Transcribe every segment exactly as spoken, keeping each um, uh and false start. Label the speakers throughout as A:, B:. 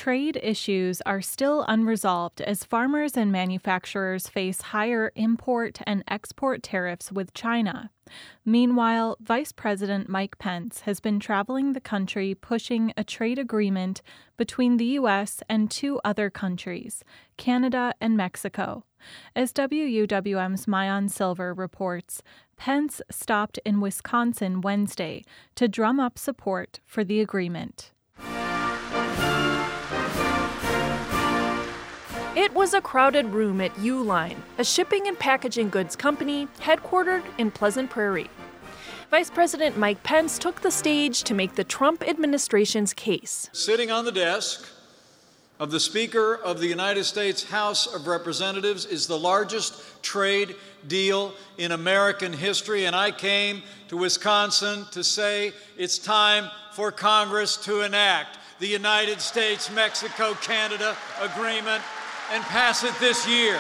A: trade issues are still unresolved as farmers and manufacturers face higher import and export tariffs with China. Meanwhile, Vice President Mike Pence has been traveling the country pushing a trade agreement between the U S and two other countries, Canada and Mexico. As W U W M's Maayan Silver reports, Pence stopped in Wisconsin Wednesday to drum up support for the agreement.
B: It was a crowded room at Uline, a shipping and packaging goods company headquartered in Pleasant Prairie. Vice President Mike Pence took the stage to make the Trump administration's case.
C: Sitting on the desk of the Speaker of the United States House of Representatives is the largest trade deal in American history, and I came to Wisconsin to say it's time for Congress to enact the United States-Mexico-Canada agreement and pass it this year.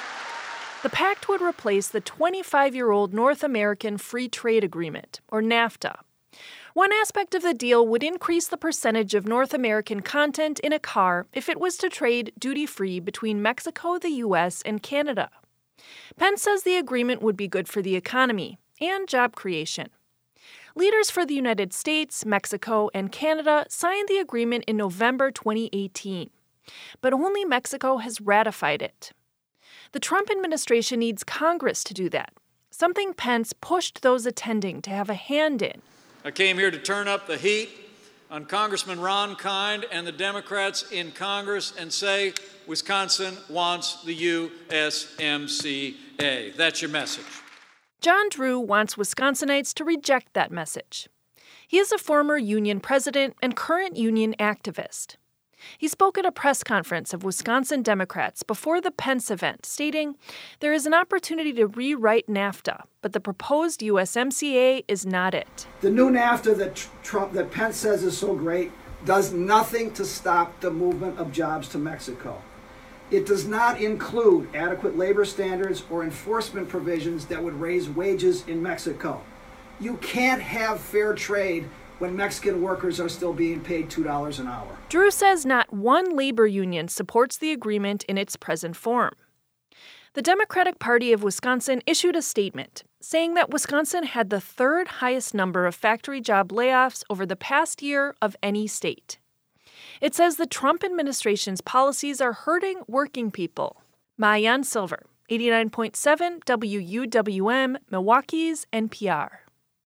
B: The pact would replace the twenty-five-year-old North American Free Trade Agreement, or NAFTA. One aspect of the deal would increase the percentage of North American content in a car if it was to trade duty-free between Mexico, the U S, and Canada. Pence says the agreement would be good for the economy and job creation. Leaders for the United States, Mexico, and Canada signed the agreement in November twenty eighteen. But only Mexico has ratified it. The Trump administration needs Congress to do that, something Pence pushed those attending to have a hand in.
C: I came here to turn up the heat on Congressman Ron Kind and the Democrats in Congress and say Wisconsin wants the U S M C A. That's your message.
B: John Drew wants Wisconsinites to reject that message. He is a former union president and current union activist. He spoke at a press conference of Wisconsin Democrats before the Pence event, stating, "There is an opportunity to rewrite NAFTA, but the proposed U S M C A is not it."
D: The new NAFTA that Trump, that Pence says is so great does nothing to stop the movement of jobs to Mexico. It does not include adequate labor standards or enforcement provisions that would raise wages in Mexico. You can't have fair trade when Mexican workers are still being paid two dollars an hour.
B: Drew says not one labor union supports the agreement in its present form. The Democratic Party of Wisconsin issued a statement saying that Wisconsin had the third highest number of factory job layoffs over the past year of any state. It says the Trump administration's policies are hurting working people. Maayan Silver, eighty-nine point seven W U W M, Milwaukee's N P R.